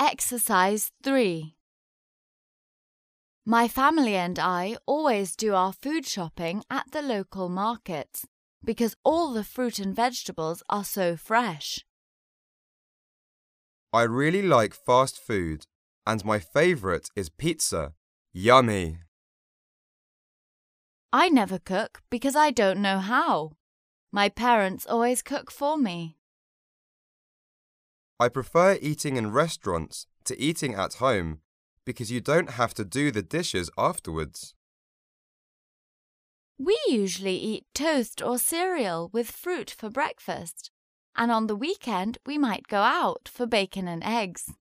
Exercise 3. My family and I always do our food shopping at the local markets because all the fruit and vegetables are so fresh. I really like fast food, and my favourite is pizza. Yummy! I never cook because I don't know how. My parents always cook for me. I prefer eating in restaurants to eating at home because you don't have to do the dishes afterwards. We usually eat toast or cereal with fruit for breakfast, and on the weekend we might go out for bacon and eggs.